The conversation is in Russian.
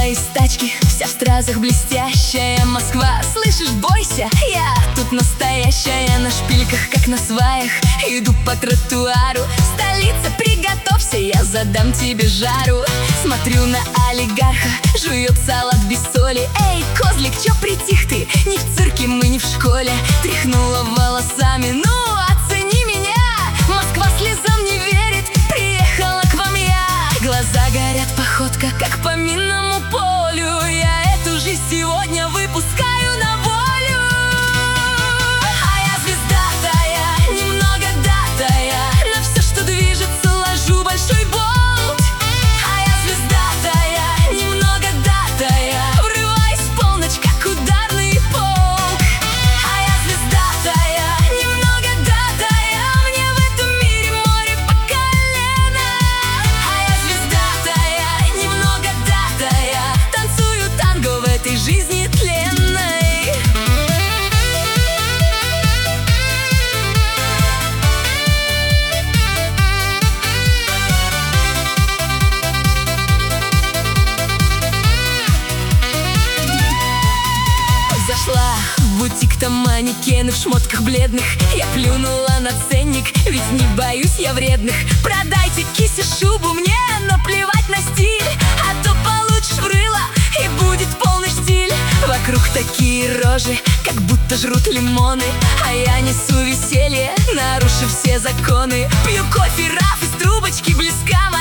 Вышла из тачки, вся в стразах блестящая. Москва, слышишь, бойся, я тут настоящая. На шпильках, как на сваях, иду по тротуару. Столица, приготовься, я задам тебе жару. Смотрю на олигарха, жует салат без соли. Эй, козлик, чё притих ты? Не в цирке, мы не в школе. Тряхнула волосами, ну оцени меня. Москва слезам не верит, приехала к вам я. Глаза горят, походка, как по минному полю. Я эту жизнь сегодня выпускаю на волю. А я звездатая, немного датая. На все, что движется, ложу большой болт. А я звездатая, немного датая. Врываюсь в полночь, как ударный полк. А я звездатая, немного датая. Мне в этом мире море по колено. А я звездатая, немного датая. Танцую танго в этой жизни тленной. Зашла в бутик, там манекены в шмотках бледных. Я плюнула на ценник, ведь не боюсь я вредных. Продайте кисе шубу, мне наплевать на стиль. А то получишь в рыло, и будет полный штиль. Вокруг такие рожи, как будто жрут лимоны. А я несу веселье, нарушив все законы. Пью кофе, раф из трубочки, близка